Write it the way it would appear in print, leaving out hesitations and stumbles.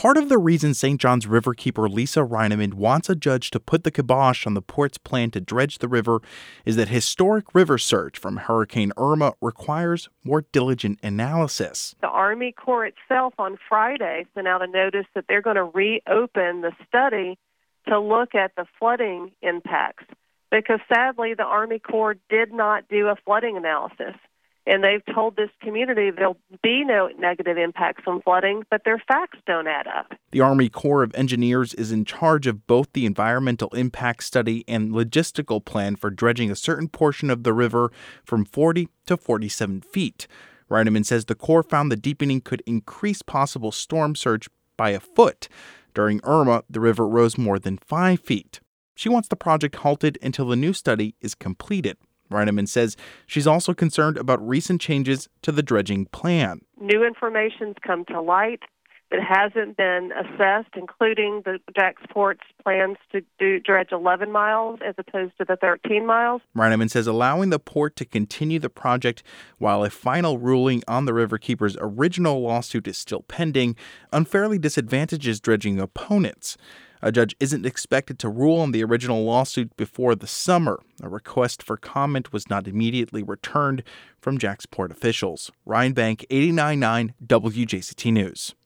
Part of the reason St. John's riverkeeper Lisa Reineman wants a judge to put the kibosh on the port's plan to dredge the river is that historic river search from Hurricane Irma requires more diligent analysis. The Army Corps itself on Friday sent out a notice that they're going to reopen the study to look at the flooding impacts because sadly the Army Corps did not do a flooding analysis. And they've told this community there'll be no negative impacts from flooding, but their facts don't add up. The Army Corps of Engineers is in charge of both the environmental impact study and logistical plan for dredging a certain portion of the river from 40 to 47 feet. Reineman says the Corps found the deepening could increase possible storm surge by a foot. During Irma, the river rose more than 5 feet. She wants the project halted until the new study is completed. Reineman says she's also concerned about recent changes to the dredging plan. New information's come to light that hasn't been assessed, including the Jacksport's plans to dredge 11 miles as opposed to the 13 miles. Reineman says allowing the port to continue the project while a final ruling on the Riverkeeper's original lawsuit is still pending unfairly disadvantages dredging opponents. A judge isn't expected to rule on the original lawsuit before the summer. A request for comment was not immediately returned from Jacksport officials. Ryan Bank, 89.9 WJCT News.